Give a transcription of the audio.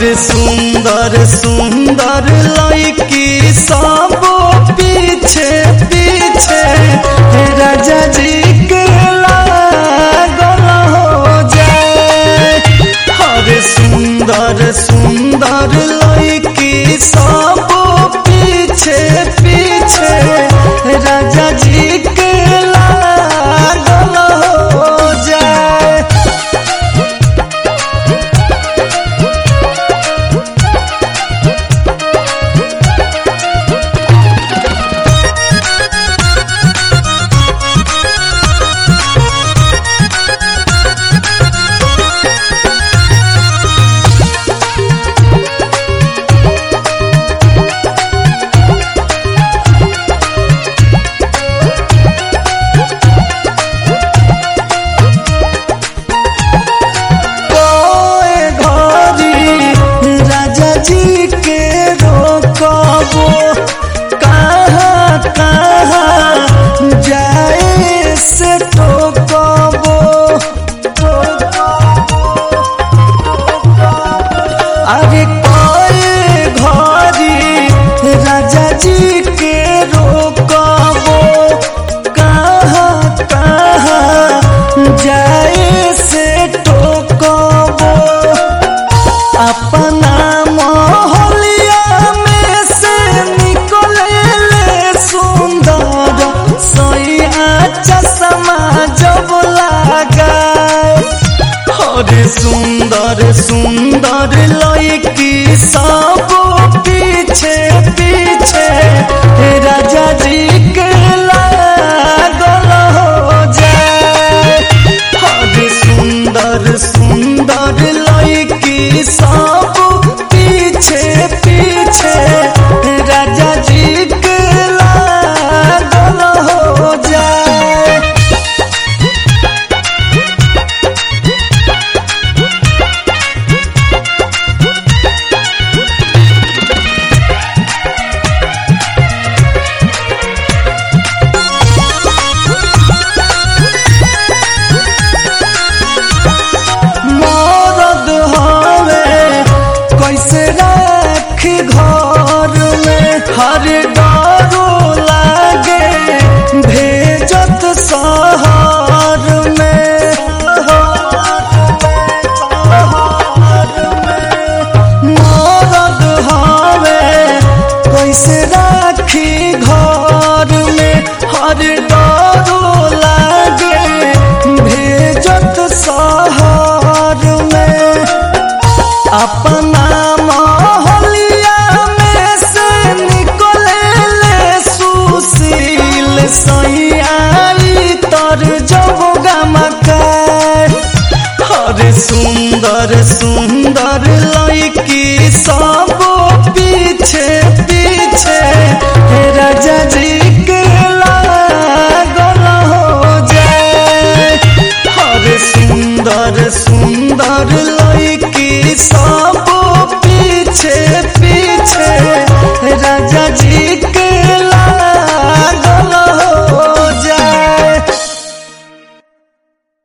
हरे सुंदर सुंदर लड़की सब पीछे पीछे राजा जी के लागल हो जाए। हरे सुंदर सुंदर लड़की सब पीछे पीछे राजा जी के लागल हो जाए। अरे कोई घड़ी राजा जी के रोकबो कहाँ कहाँ जाए से टोकबो। अपना मोहलिया में से निकले सुंदर सैया चश्मा जब लगाए। हरे सुंदर सुंदर लड़की सब पीछे पीछे राजा जी के लागल हो जाए। हरे सुंदर सुंदर लड़की सब पीछे पीछे राजा जी के लागल हो जाए। घर में हर डरो लागे भेजत शहर में। मरद हवे कैसे राखी घर में हर डरो लागे भेजत शहर में। अपना सैयाई तर जब गमकाए। हरे सुंदर सुंदर लड़की सब